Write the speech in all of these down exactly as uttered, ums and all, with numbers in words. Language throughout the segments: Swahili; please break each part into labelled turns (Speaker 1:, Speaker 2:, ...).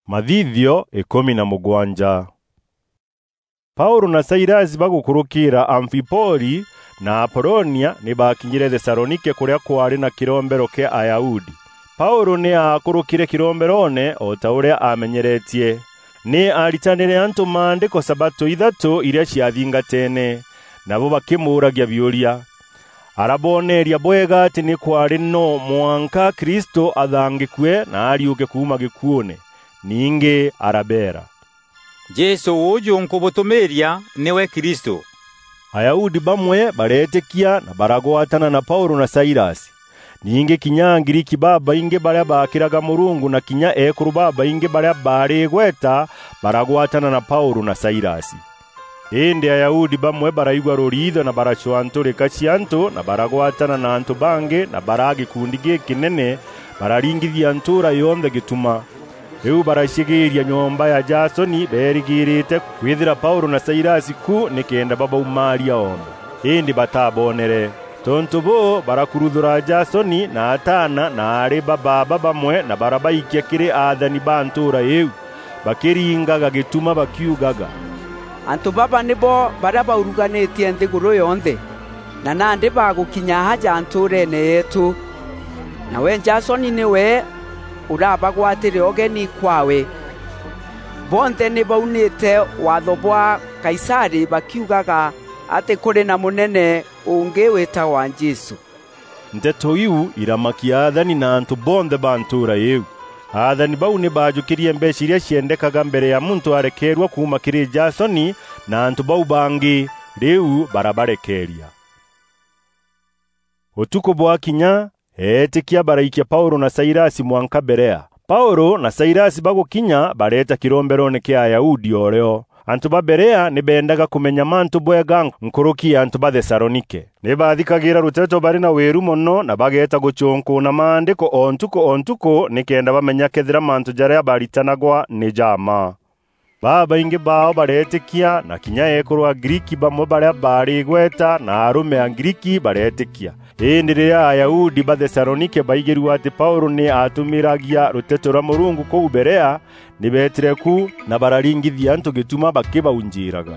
Speaker 1: Mathithio ikumi na mugwanja. Paulo na Silas bagukurukira Amfipoli na Apolonia ni bakinyire Thesalonike kuria kwari na kirombero ke Ayahudi. Paulo ni akurukire kiromberone otauria amenyeretie. Ni aritanire antu maandiko sabato ithatu iria ciathingatene nabo bakimuragia biuria. Araboneria bwega ati ni kwari no mwanka Kristo athangikwe na ariuke kuma gikuone. Ninge arabera
Speaker 2: Jesu uju nkubutumiria niwe Kristo.
Speaker 1: Ayahudi bamwe baretekia na baragwatana na Paulo na Silas. Ninge kinya Ngiriki baba inge baria bakiraga Murungu na kinya ekuru baba inge baria baregweta baragwatana na Paulo na Silas. Ende Ayahudi bamwe barayigwa rorido na barachwantore kachianto na baragwatana na antu bange na baragi kundige kinene bararingithia antura yonde gituma.Eu barashigiria nyomba ya Jasoni berigirite kwithira Paulo na Silas ku nikenda baba umaria ombe. Indi batabonere. Tonto bo barakurudura Jasoni na atana na are baba bamwe na barabaikia kire athani bantura eu. Bakiringaga gituma bakiugaga.
Speaker 3: Antu baba nibo baraba uruganetie nthiguru yonthe. Na nande bagukinya haja anturene yetu. Na we Jasoni niwe urabagwatire ogeni kwawe. Bonte ni baunite watho bwa Kaisari bakiugaga ate kuri na munene unge weta wa Jesu.
Speaker 1: Ndeto iu iramakia athani na antu bonde bantura yeu. Athani bau ni bajukirie mbeshiria ciendekaga mbere ya muntu arekerwa kuma kiri Jasoni na antu bau bangi riu barabarekeria. Utuko bwa kinya etikia baraikia Paulo na Silas mwanka Berea. Paulo na Silas bagukinya bareta kiromberone ke Ayahudi oreo. Antu ba Berea ni bendaga kumenya mantu bwega nkuruki antu ba Thesalonike. Ni bathikagira ruteto bari na weru mono na bageta guchonko na maandiko ontuko ontuko nikenda bamenya kethira mantu jaria baritanagwa ni jama. Baba inge bao baretikia na kinya ekuru a Griki bamwe baria bari gweta na arume a Griki baretikia. Endiria Ayahudi ba Thesalonike baigiru ati Paulo ni atumiragia ruteto ra Murungu ko Berea ni betreku na bararingithia antu gituma bakiba unjiraga.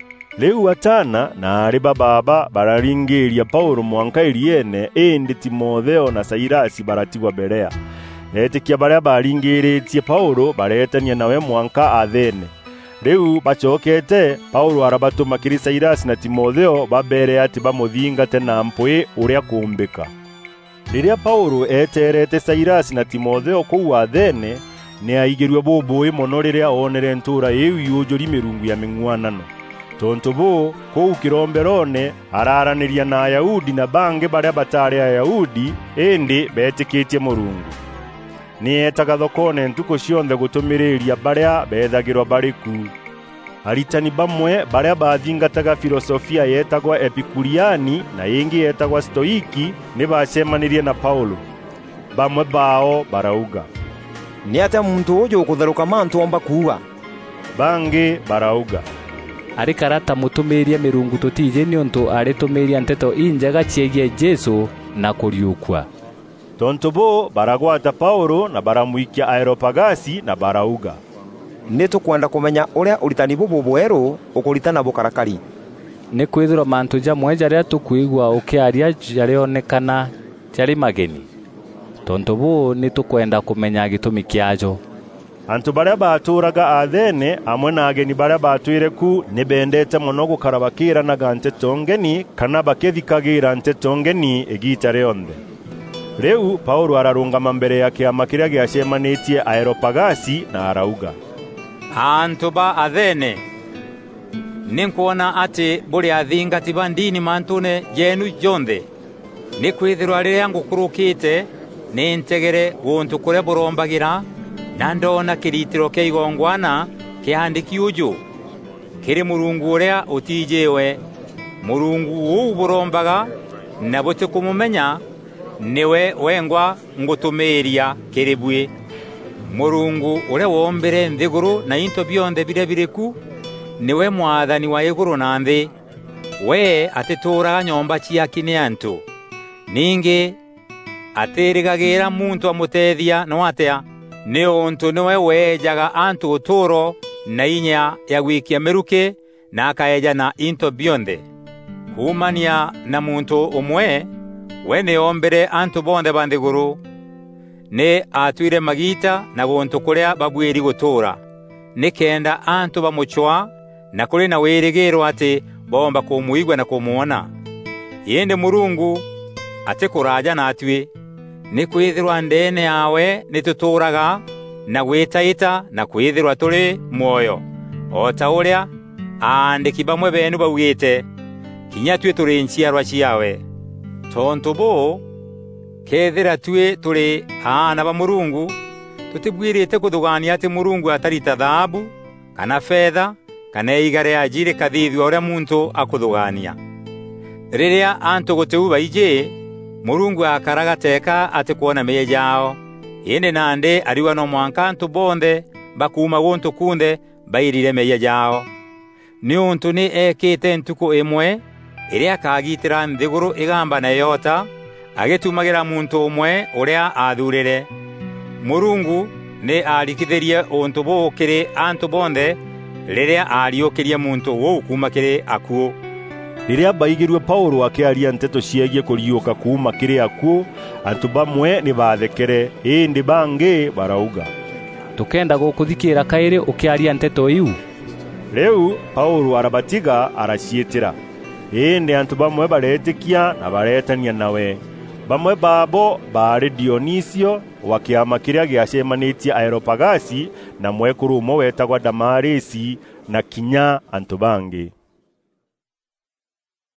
Speaker 1: Leu atana na ari baba bararingiria Paulo mwanka iriene endi Timotheo na Silas baratigwa Berea. Etikia baria baringiritie Paulo baretania nawe mwanka Athene. Leu bachokete Paulo arabatuma kiri Silas na Timotheo babere ati bamuthingate na mpwe uria kumbika. Riria Paulo eterete Silas na Timotheo ku Athene ni aigirwe bobo mono riria onere ntura eu yujuri mirungu ya mingwanano. Tonto bo ku kiromberone araraniria na Ayahudi na bange baria batari Ayahudi endi betikitie Murungu. Ni etaga thokone ntuko cionthe gutumiriria baria bethagirwa bariku. Aritani bamwe baria bathingataga filosofia yetagwa Epikuriani na ingi yetagwa Stoiki ni bacemanirie na Paulo. Bamwe bao barauga,
Speaker 4: ni ate muntu uju ukutharuka mantu omba kuuga.
Speaker 1: Bangi barauga,
Speaker 5: ari karata mutumiria mirungu tutije ni onto ari tumiria nteto injaga ciegie Jesu na kuriukwa.
Speaker 1: Tonto bo baragwata Paulo na baramuikia Areopagasi na barauga,
Speaker 4: ni tukwenda kumenya uria uritani bubu bweru ukuritana bukarakari.
Speaker 5: Ni kwithira mantu jamwe jaria tukuigwa ukiaria jarionekana jari mageni. Tonto bo ni tukwenda kumenya gitumi kiajo.
Speaker 1: Antu baria baturaga Athene amwe na ageni baria batwire ku ni bendete muno gukarabakira na gante tongeni kana bakethikagira nte tongeni egitare onde. Leu Paulo ararungama mbere ya kiama kiria giacemanitie Areopagasi na arauga,
Speaker 2: antu ba Athene ninkuona ati buri athingati bandini mantune jenu jonthe ni kwithirwa riria ngukurukite ni ntegere guntu kuria burombagira na ndona kiritiro ke igongwana kihandiki uju kiri Murungu uria utijewe. Murungu uu burombaga na bote kumumenya niwe wengwa ngutumiria kiribwe. Murungu uria wombere nthiguru na into bionde bire bireku niwe mwathani wa iguru na nthi. We atitura nyomba cia kine antu ningi atirigagira muntu amutethia no atia ni untu niwe wejaga antu uturo na inya ya wikia meruke na akaejana into bionde kumania na muntu umwe wene ombere antu bonde bandiguru ne atwire magita na guntu kuria babwiri gutura nikenda antu bamuchwa na kuri na weregero ati bomba kumuigwa na kumuona yende Murungu ate kuraja na atwi ni kwithirwa ndene yawe nituturaga na gwitaita na kwithirwa turi moyo o ta uria andiki bamwe benu bawite kinya twe turi nchiarwa ciawe tonto bo kethira twe turi ana ba Murungu tutibwirite kuthugania ati Murungu atarita thahabu kana fedha kana igare ajire kathithwa uria muntu akuthugania riria antu guteu baije Murungu akaraga teka ati kuona meye jao ine nande ariwa no mwankantu bonde bakuma gonto kunde bairire meye jao ni untu ni ekete ntuko emwe iria kagitira nthiguru igamba na yota agetumagira muntu umwe uria athurire Murungu ni alikithirie untu bukire antu bonde riria ariokirie muntu wo kuma kire akuo
Speaker 1: riria baigirwe Paulo akiaria nteto ciegie kuriuka kuma kire akuo antu bamwe ni bathekere indi bangi barauga
Speaker 5: tukenda gukuthikira kairi ukiaria nteto iu
Speaker 1: Leu Paulo arabatiga aracietira indi antu bamwe baretikia na baretania nawe bamwe babo bari Dionisio wakiama kiria giacemanitie Areopagasi na mwekuru umwe wetagwa Damarisi na kinya antu bangi